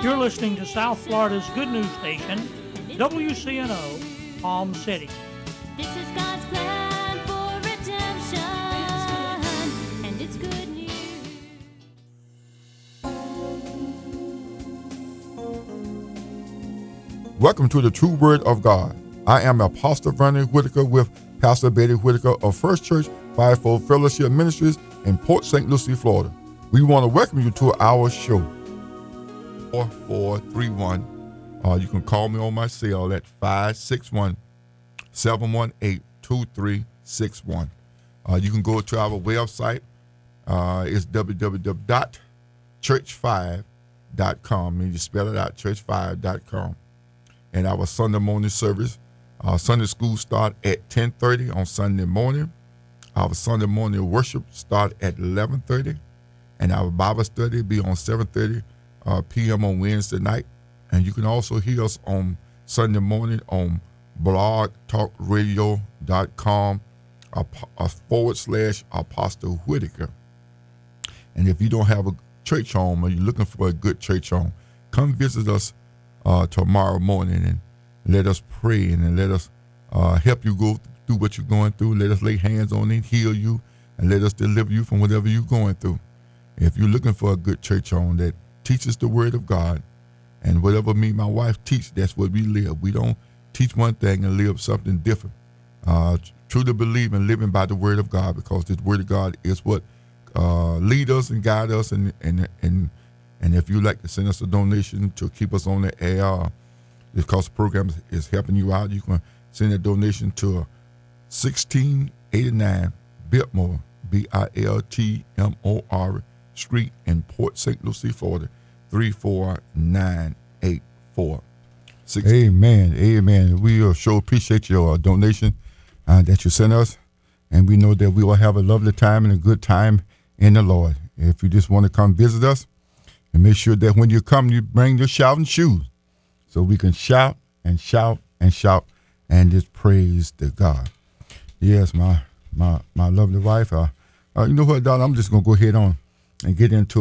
You're listening to South Florida's good news station, WCNO, Palm City. This is God's plan for redemption, and it's good news. Welcome to the True Word of God. I am Apostle Vernon Whitaker with Pastor Betty Whitaker of First Church Fivefold Fellowship Ministries in Port St. Lucie, Florida. We want to welcome you to our show. 4431. You can call me on my cell at 561-718-2361. You can go to our website. It's www.church5.com. And you spell it out, church5.com. And our Sunday morning service, Sunday school start at 10:30 on Sunday morning. Our Sunday morning worship start at 11:30. And our Bible study be on 7:30 p.m. on Wednesday night. And you can also hear us on Sunday morning on blogtalkradio.com /Apostle Whitaker. And if you don't have a church home or you're looking for a good church home, come visit us tomorrow morning and let us pray and let us help you go through what you're going through. Let us lay hands on it, heal you, and let us deliver you from whatever you're going through. If you're looking for a good church home that teaches the word of God, and whatever me and my wife teach, that's what we live. We don't teach one thing and live something different. Truly believe in living by the word of God, because this word of God is what lead us and guide us. And if you'd like to send us a donation to keep us on the air, because the program is helping you out, you can send a donation to 1689 Biltmore, Biltmore Street in Port St. Lucie, Florida, 34984. Amen. We sure appreciate your donation that you sent us, and we know that we will have a lovely time and a good time in the Lord. If you just want to come visit us, and make sure that when you come, you bring your shouting shoes, so we can shout and shout and shout and just praise the God. Yes, my lovely wife. You know what, darling? I'm just gonna go ahead on and get into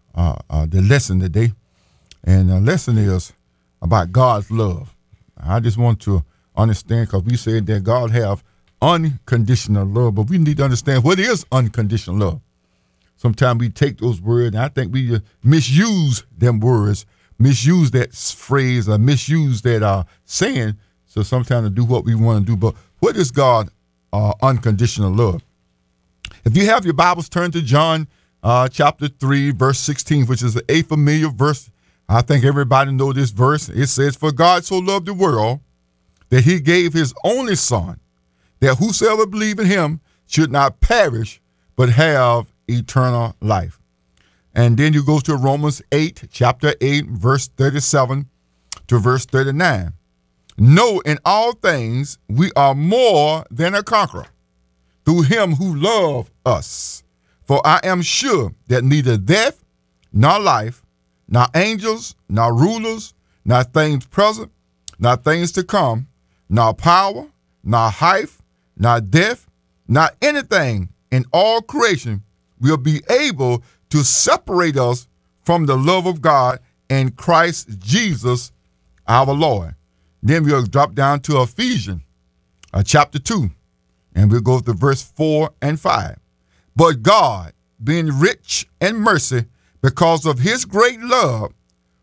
the lesson today. And the lesson is about God's love. I just want to understand, because we said that God have unconditional love, but we need to understand what is unconditional love. Sometimes we take those words, and I think we misuse them words, misuse that phrase, or misuse that saying, so sometimes to do what we want to do. But what is God unconditional love? If you have your Bibles, turn to John chapter 3, verse 16, which is a familiar verse. I think everybody know this verse. It says, "For God so loved the world that he gave his only son, that whosoever believe in him should not perish, but have eternal life." And then you go to Romans 8, chapter 8, verse 37 to verse 39. "No, in all things we are more than a conqueror through him who loved us. For I am sure that neither death, nor life, nor angels, nor rulers, nor things present, nor things to come, nor power, nor height, nor depth, nor anything in all creation will be able to separate us from the love of God in Christ Jesus our Lord." Then we'll drop down to Ephesians chapter 2, and we'll go to verse 4 and 5. "But God, being rich in mercy, because of his great love,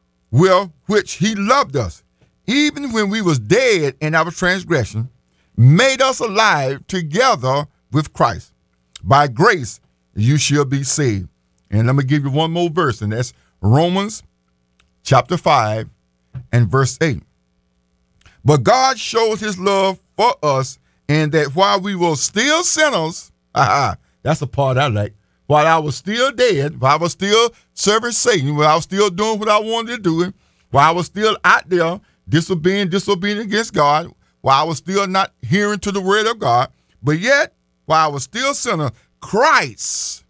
which he loved us, even when we was dead in our transgression, made us alive together with Christ. By grace you shall be saved." And let me give you one more verse, and that's Romans chapter 5 and verse 8. "But God showed his love for us, in that while we were still sinners," that's the part I like, "while I was still dead, while I was still serving Satan, while I was still doing what I wanted to do, while I was still out there disobedient against God, while I was still not hearing to the word of God, but yet while I was still sinner, Christ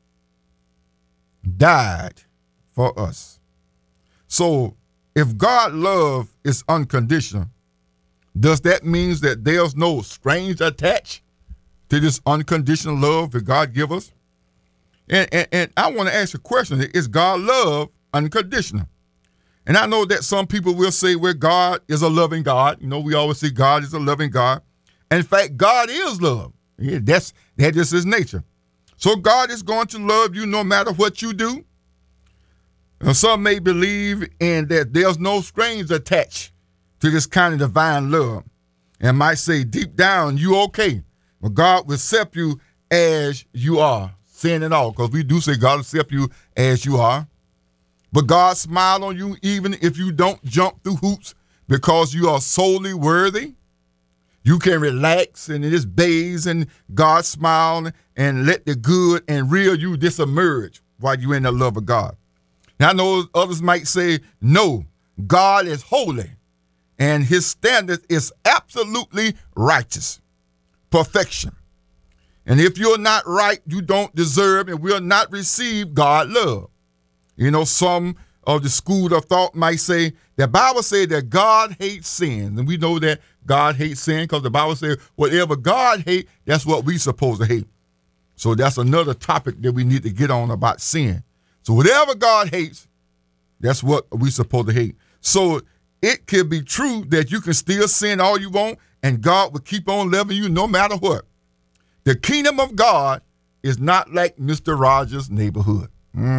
died for us." So if God's love is unconditional, does that mean that there's no strings attached to this unconditional love that God give us? And I want to ask a question. Is God's love unconditional? And I know that some people will say, well, God is a loving God. You know, we always say God is a loving God. And in fact, God is love. Yeah, that is his nature. So God is going to love you no matter what you do. Now, some may believe in that there's no strings attached to this kind of divine love and might say deep down, you okay. But God will accept you as you are, sin and all, because we do say God will accept you as you are. But God smile on you even if you don't jump through hoops because you are solely worthy. You can relax and just bathe and God smile and let the good and real you just emerge while you're in the love of God. Now, I know others might say, no, God is holy and his standard is absolutely righteous, perfection. And if you're not right, you don't deserve and will not receive God's love. You know, some of the school of thought might say, the Bible says that God hates sin. And we know that God hates sin because the Bible says whatever God hates, that's what we supposed to hate. So that's another topic that we need to get on about sin. So whatever God hates, that's what we supposed to hate. So it could be true that you can still sin all you want and God will keep on loving you no matter what. The kingdom of God is not like Mr. Rogers' neighborhood.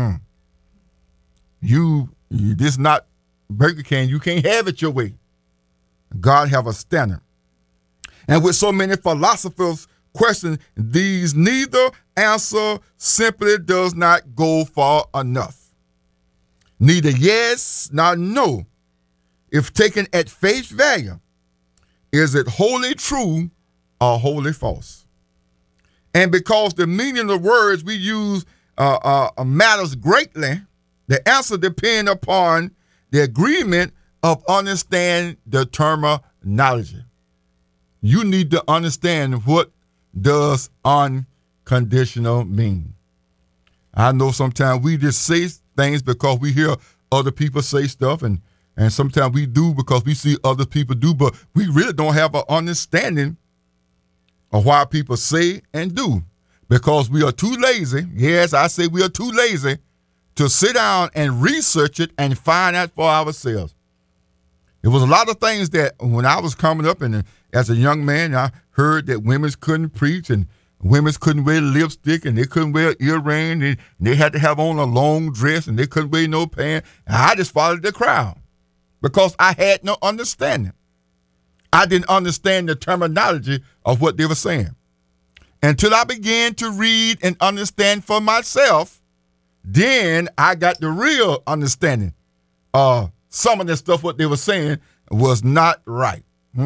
This not Burger King. You can't have it your way. God have a standard. And with so many philosophers question these, neither answer simply does not go far enough. Neither yes nor no. If taken at face value, is it wholly true or wholly false? And because the meaning of the words we use matters greatly, the answer depends upon the agreement of understanding the terminology. You need to understand what does unconditional mean. I know sometimes we just say things because we hear other people say stuff, and sometimes we do because we see other people do, but we really don't have an understanding of why people say and do because we are too lazy. Yes, I say we are too lazy to sit down and research it and find out for ourselves. It was a lot of things that when I was coming up and as a young man, I heard that women couldn't preach and women couldn't wear lipstick and they couldn't wear earrings and they had to have on a long dress and they couldn't wear no pants. And I just followed the crowd because I had no understanding. I didn't understand the terminology of what they were saying. Until I began to read and understand for myself, then I got the real understanding. Some of the stuff what they were saying was not right.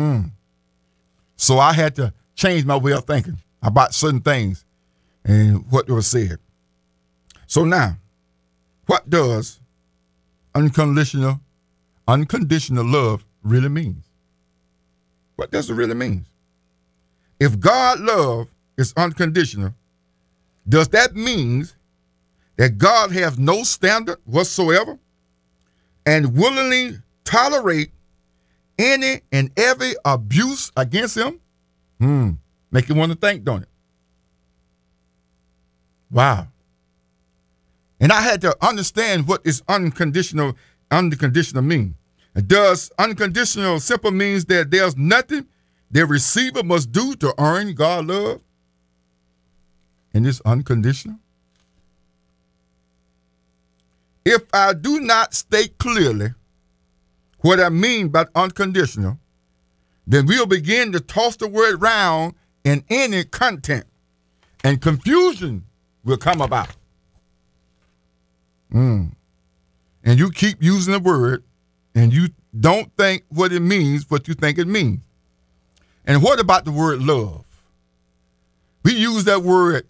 So I had to change my way of thinking about certain things and what they were said. So now, what does unconditional love really mean? What does it really mean? If God's love is unconditional, does that mean that God has no standard whatsoever and willingly tolerate any and every abuse against him? Make you want to think, don't it? Wow. And I had to understand what is unconditional mean. Does unconditional simply means that there's nothing the receiver must do to earn God's love? And it's unconditional? If I do not state clearly what I mean by unconditional, then we'll begin to toss the word around in any content, and confusion will come about. And you keep using the word, and you don't think what it means, what you think it means. And what about the word love? We use that word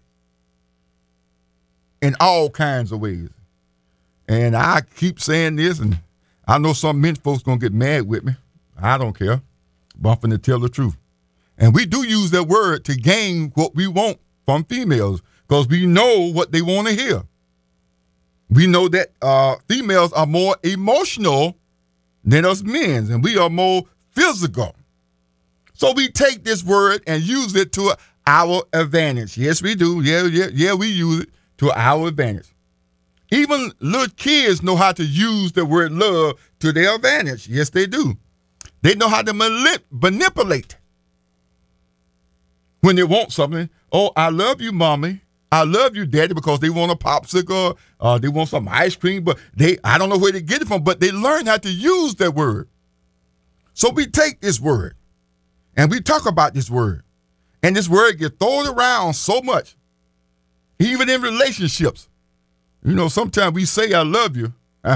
in all kinds of ways. And I keep saying this, and I know some men folks going to get mad with me. I don't care, but I'm finna tell the truth. And we do use that word to gain what we want from females because we know what they want to hear. We know that females are more emotional than us men, and we are more physical. So we take this word and use it to our advantage. Yes, we do. Yeah, we use it to our advantage. Even little kids know how to use the word love to their advantage. Yes, they do. They know how to manipulate when they want something. Oh, I love you, mommy. I love you, daddy, because they want a popsicle, they want some ice cream, but I don't know where they get it from, but they learn how to use that word. So we take this word and we talk about this word, and this word gets thrown around so much, even in relationships. You know, sometimes we say, I love you.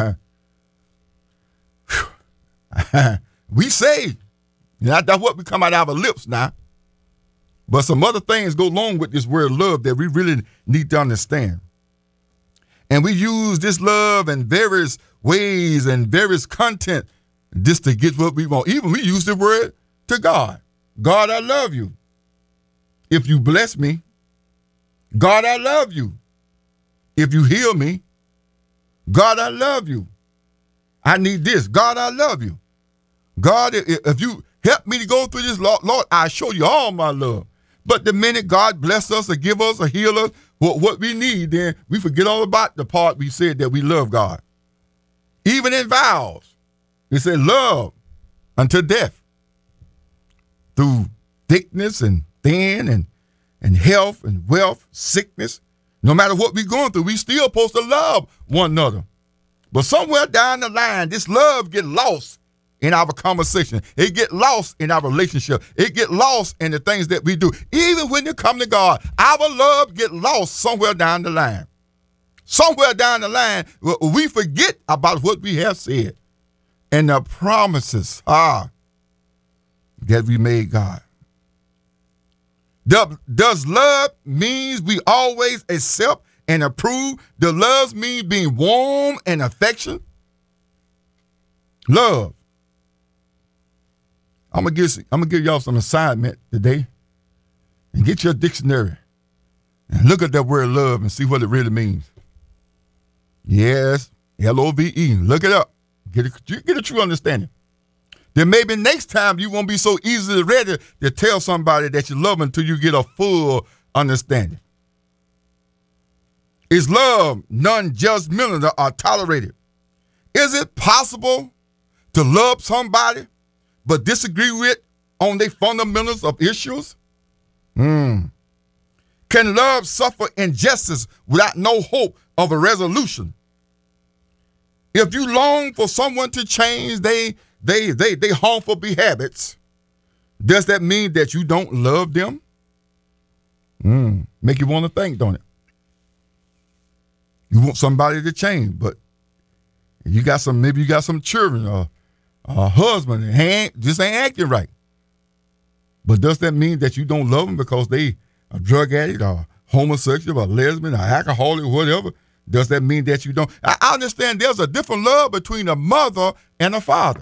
We say, that's what we come out of our lips now. But some other things go along with this word love that we really need to understand. And we use this love in various ways and various content just to get what we want. Even we use the word to God. God, I love you. If you bless me. God, I love you. If you heal me. God, I love you. I need this. God, I love you. God, if you help me to go through this, Lord, I show you all my love. But the minute God bless us or give us or heal us what we need, then we forget all about the part we said that we love God. Even in vows, we say love unto death. Through thickness and thin and health and wealth, sickness. No matter what we're going through, we still supposed to love one another. But somewhere down the line, this love get lost in our conversation. It get lost in our relationship. It get lost in the things that we do. Even when you come to God, our love get lost somewhere down the line. Somewhere down the line, we forget about what we have said and the promises that we made God. Does love means we always accept and approve? Does love mean being warm and affection? Love. I'm gonna give y'all some assignment today, and get your dictionary and look at that word love and see what it really means. Yes, L-O-V-E. Look it up. Get a true understanding. Then maybe next time you won't be so easily ready to tell somebody that you love them until you get a full understanding. Is love non-judgmental or tolerated? Is it possible to love somebody but disagree with on their fundamentals of issues? Can love suffer injustice without no hope of a resolution? If you long for someone to change they harmful habits, does that mean that you don't love them? Make you want to think, don't it? You want somebody to change, but maybe you got some children or a husband and just ain't acting right. But does that mean that you don't love them because they are drug addict or homosexual or lesbian or alcoholic or whatever? Does that mean that you don't? I understand there's a different love between a mother and a father.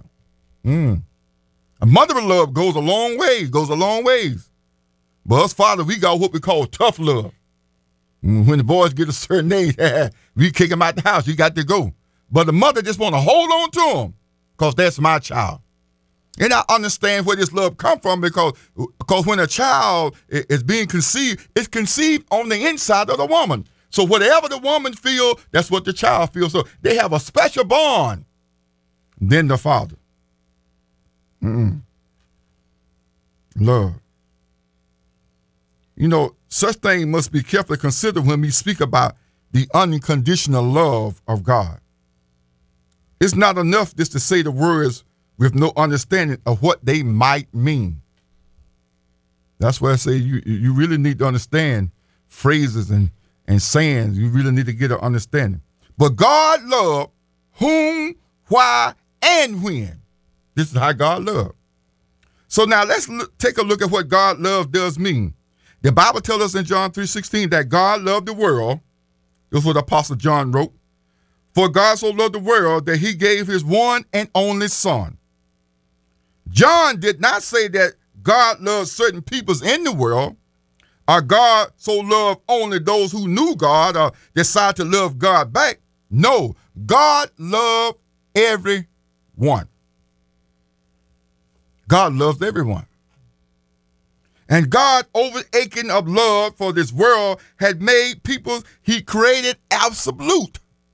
A mother love goes a long ways. But us father, we got what we call tough love. When the boys get a certain age, we kick them out the house. You got to go. But the mother just want to hold on to them because that's my child. And I understand where this love come from because when a child is being conceived, it's conceived on the inside of the woman. So whatever the woman feels, that's what the child feels. So they have a special bond than the father. Love. You know, such things must be carefully considered when we speak about the unconditional love of God. It's not enough just to say the words with no understanding of what they might mean. That's why I say you really need to understand phrases and sayings. You really need to get an understanding. But God loved whom, why, and when. This is how God loved. So now let's take a look at what God love does mean. The Bible tells us in John 3:16 that God loved the world. This is what Apostle John wrote. For God so loved the world that he gave his one and only son. John did not say that God loved certain peoples in the world, or God so loved only those who knew God or decided to love God back. No, God loved everyone. God loves everyone. And God, overaching of love for this world, had made people he created absolute.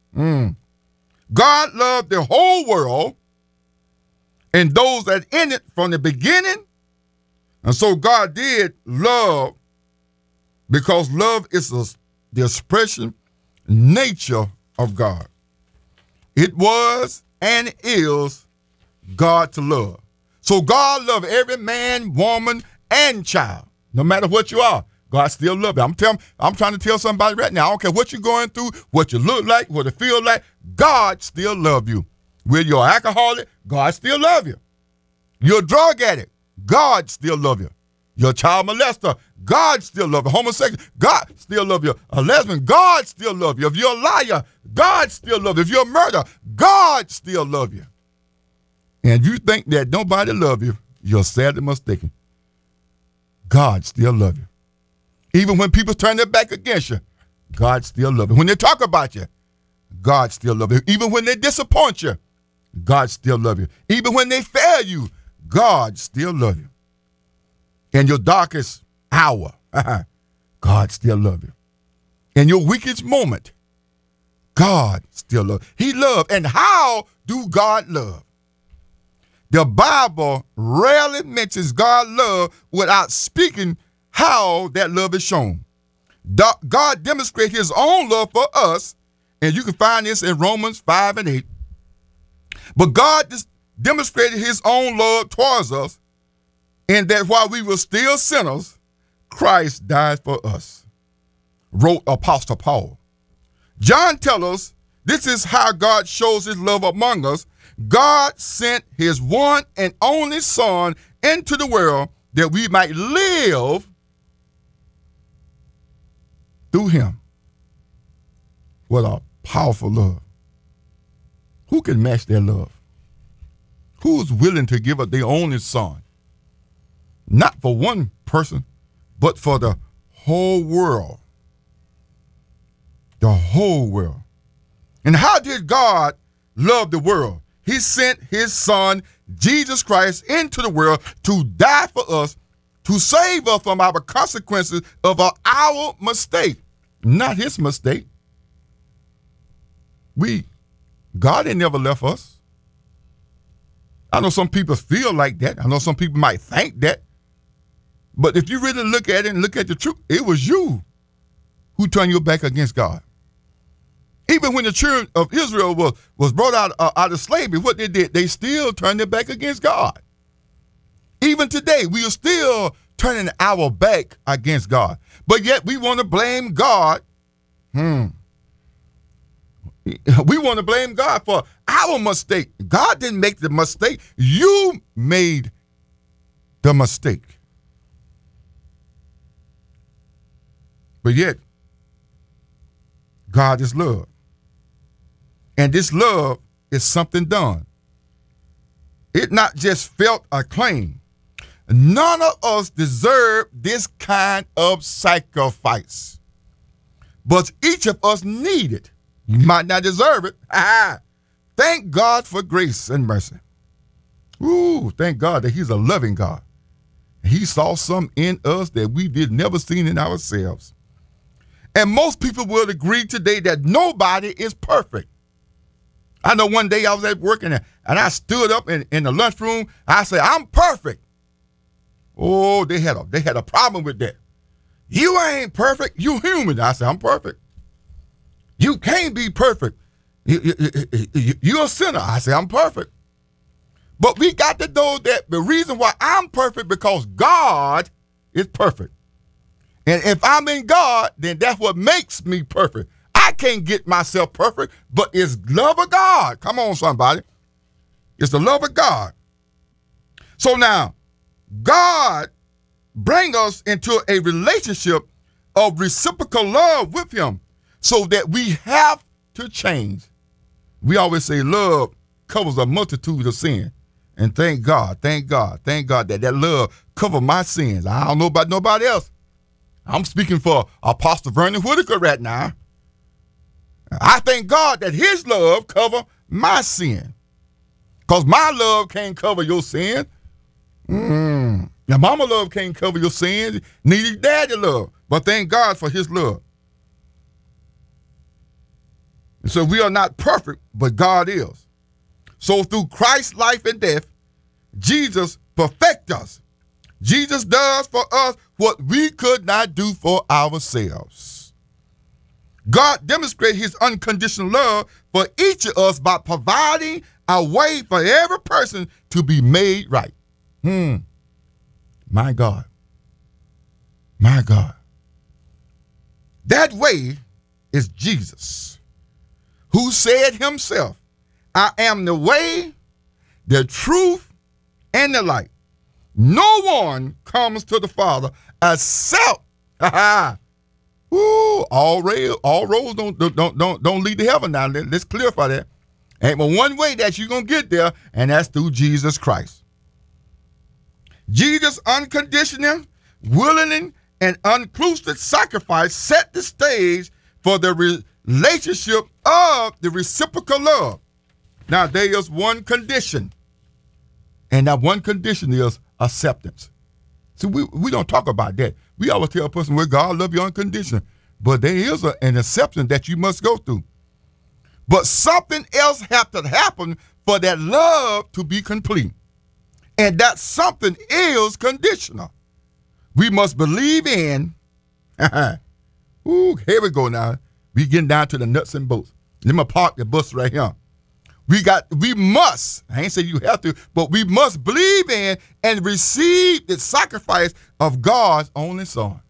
God loved the whole world and those that in it from the beginning. And so God did love because love is the expression, nature of God. It was and is God to love. So God loved every man, woman, and child. No matter what you are, God still loves you. I'm trying to tell somebody right now, I don't care what you're going through, what you look like, what it feel like, God still loves you. Whether you're an alcoholic, God still loves you. You're a drug addict, God still loves you. You're a child molester, God still loves you. Homosexual, God still loves you. A lesbian, God still loves you. If you're a liar, God still loves you. If you're a murderer, God still loves you. And you think that nobody loves you, you're sadly mistaken. God still loves you. Even when people turn their back against you, God still loves you. When they talk about you, God still loves you. Even when they disappoint you, God still loves you. Even when they fail you, God still loves you. In your darkest hour, God still loves you. In your weakest moment, God still loves you. He loves. And how do God love? The Bible rarely mentions God's love without speaking how that love is shown. God demonstrates his own love for us, and you can find this in Romans 5 and 8. But God demonstrated his own love towards us in that while we were still sinners, Christ died for us, wrote Apostle Paul. John tells us this is how God shows his love among us. God sent his one and only Son into the world that we might live through him. What a powerful love. Who can match their love? Who's willing to give up their only Son? Not for one person, but for the whole world. The whole world. And how did God love the world? He sent his Son, Jesus Christ, into the world to die for us, to save us from our consequences of our mistake, not his mistake. God ain't never left us. I know some people feel like that. I know some people might think that. But if you really look at it and look at the truth, it was you who turned your back against God. Even when the children of Israel was brought out of slavery, what they did, they still turned their back against God. Even today, we are still turning our back against God. But yet we want to blame God. We want to blame God for our mistake. God didn't make the mistake. You made the mistake. But yet, God is love. And this love is something done. It not just felt a claim. None of us deserve this kind of sacrifice. But each of us need it. You might not deserve it. Thank God for grace and mercy. Ooh, thank God that he's a loving God. He saw something in us that we did never seen in ourselves. And most people will agree today that nobody is perfect. I know one day I was at work and I stood up in the lunchroom. I said, I'm perfect. Oh, they had a problem with that. You ain't perfect. You human. I said, I'm perfect. You can't be perfect. You're a sinner. I said, I'm perfect. But we got to know that the reason why I'm perfect because God is perfect. And if I'm in God, then that's what makes me perfect. I can't get myself perfect, but it's love of God. Come on, somebody. It's the love of God. So now, God bring us into a relationship of reciprocal love with him so that we have to change. We always say love covers a multitude of sin. And thank God that love covers my sins. I don't know about nobody else. I'm speaking for Apostle Vernon Whitaker right now. I thank God that his love covers my sin. Because my love can't cover your sin. Your mama love can't cover your sin. Neither daddy love. But thank God for his love. And so we are not perfect, but God is. So through Christ's life and death, Jesus perfects us. Jesus does for us what we could not do for ourselves. God demonstrates his unconditional love for each of us by providing a way for every person to be made right. My God. My God. That way is Jesus, who said himself, I am the way, the truth, and the light. No one comes to the Father except, all roads don't lead to heaven now. Let's clarify that. Ain't but one way that you're going to get there, and that's through Jesus Christ. Jesus' unconditional, willing, and inclusive sacrifice set the stage for the relationship of the reciprocal love. Now, there is one condition, and that one condition is acceptance. See, we don't talk about that. We always tell a person, well, God love you unconditional, but there is an acceptance that you must go through. But something else has to happen for that love to be complete, and that something is conditional. We must believe in, here we go now. We getting down to the nuts and bolts. Let me park the bus right here. We must, I ain't saying you have to, but we must believe in and receive the sacrifice of God's only Son.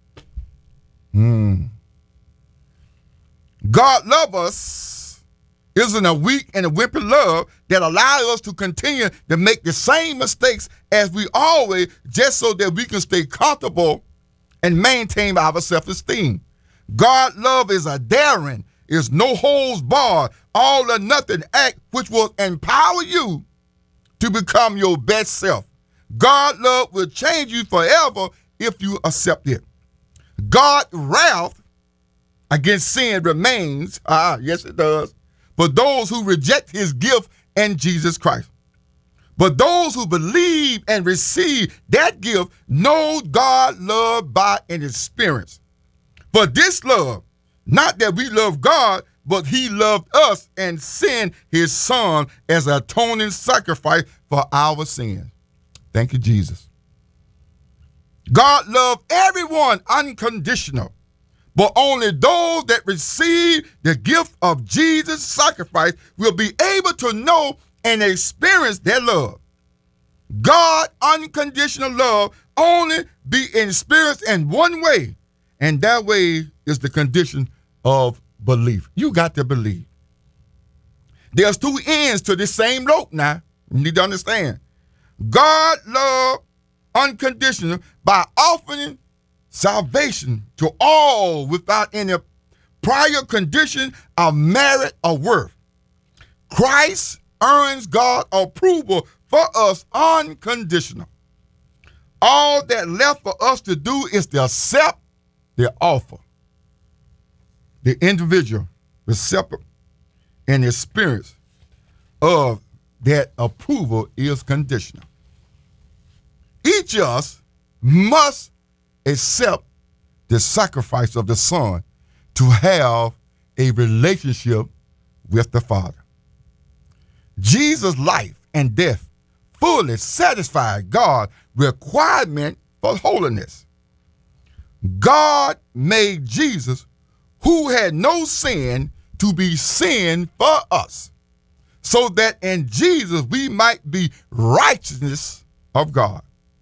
God loves us isn't a weak and a wimpy love that allows us to continue to make the same mistakes as we always, just so that we can stay comfortable and maintain our self-esteem. God's love is a daring, is no holds barred, all or nothing act which will empower you to become your best self. God's love will change you forever if you accept it. God's wrath against sin remains, yes it does, for those who reject his gift in Jesus Christ. But those who believe and receive that gift know God's love by an experience. For this love, not that we love God, but he loved us and sent his Son as an atoning sacrifice for our sins. Thank you, Jesus. God loved everyone unconditional, but only those that receive the gift of Jesus' sacrifice will be able to know and experience that love. God's unconditional love only be experienced in one way, and that way is the condition of belief. You got to believe. There's two ends to this same rope now. You need to understand. God loved unconditional by offering salvation to all without any prior condition of merit or worth. Christ earns God's approval for us unconditional. All that left for us to do is to accept the offer. The individual receptive and experience of that approval is conditional. Each of us must accept the sacrifice of the Son to have a relationship with the Father. Jesus' life and death fully satisfied God's requirement for holiness. God made Jesus, who had no sin, to be sin for us, so that in Jesus we might be righteousness of God.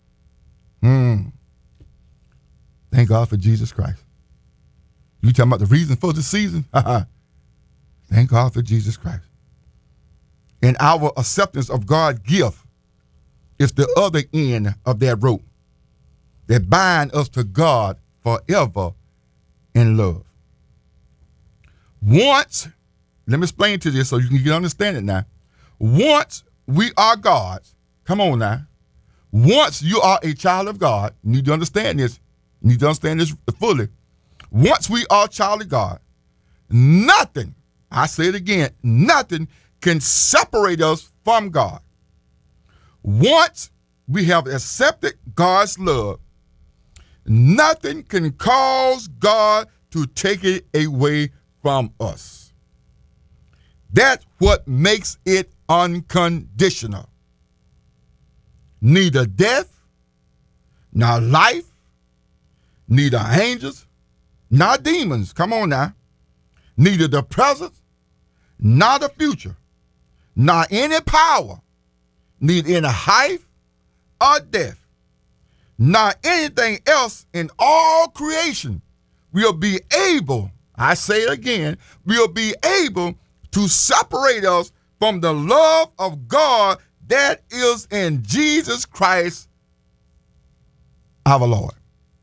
Thank God for Jesus Christ. You talking about the reason for the season? Thank God for Jesus Christ. And our acceptance of God's gift is the other end of that rope that binds us to God forever in love. Once, let me explain to this so you can understand it now. Once we are God's, come on now. Once you are a child of God, you need to understand this. You need to understand this fully. Once we are a child of God, nothing, I say it again, nothing can separate us from God. Once we have accepted God's love, nothing can cause God to take it away from us. That's what makes it unconditional. Neither death, nor life, neither angels, nor demons, come on now, neither the present, nor the future, nor any power, neither any height or depth, nor anything else in all creation will be able, I say it again, will be able to separate us from the love of God that is in Jesus Christ our Lord.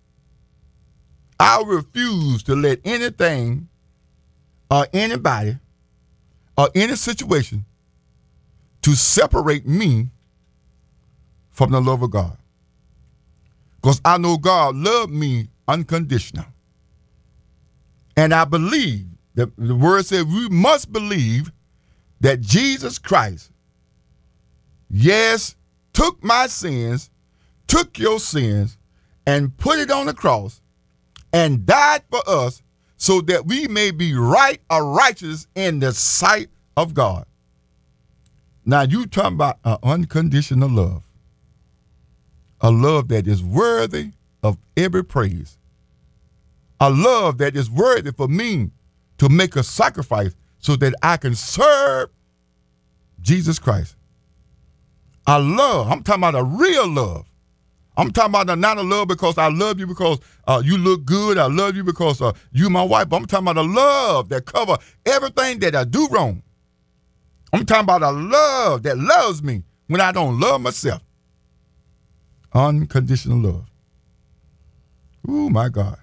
I refuse to let anything or anybody or any situation to separate me from the love of God. Because I know God loved me unconditional. And I believe, the word says we must believe that Jesus Christ, yes, took my sins, took your sins, and put it on the cross and died for us so that we may be right or righteous in the sight of God. Now, you talking about an unconditional love, a love that is worthy of every praise, a love that is worthy for me to make a sacrifice so that I can serve Jesus Christ. A love, I'm talking about a real love. I'm talking about not a love because I love you because you look good. I love you because you my wife. But I'm talking about a love that covers everything that I do wrong. I'm talking about a love that loves me when I don't love myself. Unconditional love. Oh, my God.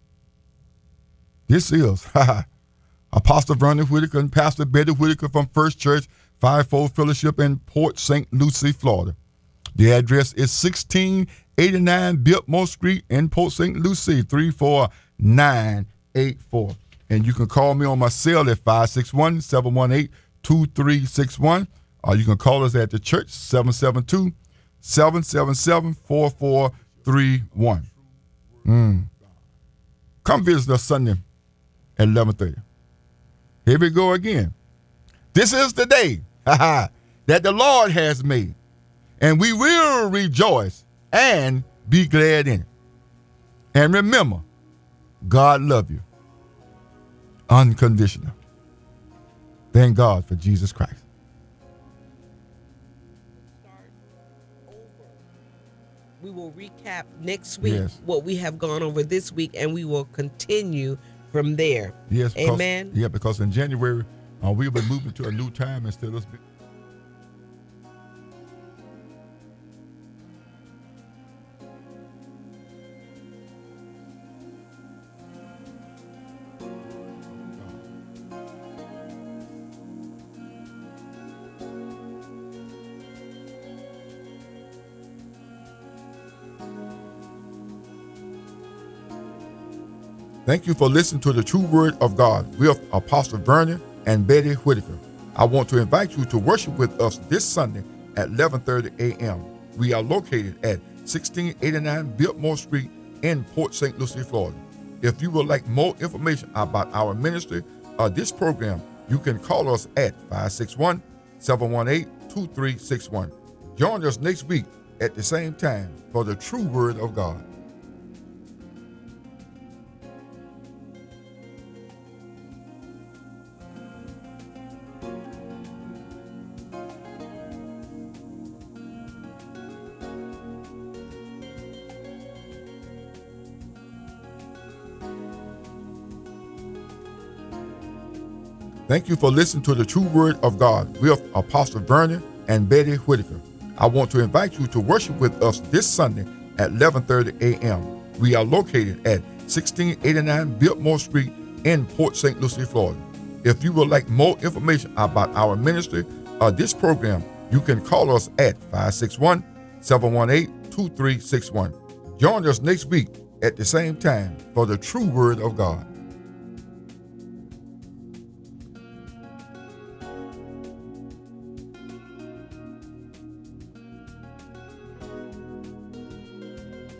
This is Apostle Vernon Whitaker and Pastor Betty Whitaker from First Church, Fivefold Fellowship in Port St. Lucie, Florida. The address is 1689 Biltmore Street in Port St. Lucie, 34984. And you can call me on my cell at 561-718-2361, or you can call us at the church, 772-777-4431. Come visit us Sunday at 11:30. Here we go again. This is the day that the Lord has made, and we will rejoice and be glad in it. And remember, God loves you unconditional. Thank God for Jesus Christ. We will recap next week what we have gone over this week, and we will continue from there. Yes, because, amen. Yeah, because in January we'll be moving to a new time instead of. Thank you for listening to the True Word of God with Apostle Vernon and Betty Whitaker. I want to invite you to worship with us this Sunday at 11:30 a.m. We are located at 1689 Biltmore Street in Port St. Lucie, Florida. If you would like more information about our ministry or this program, you can call us at 561-718-2361. Join us next week at the same time for the True Word of God. Thank you for listening to the True Word of God with Apostle Vernon and Betty Whitaker. I want to invite you to worship with us this Sunday at 11:30 a.m. We are located at 1689 Biltmore Street in Port St. Lucie, Florida. If you would like more information about our ministry or this program, you can call us at 561-718-2361. Join us next week at the same time for the True Word of God.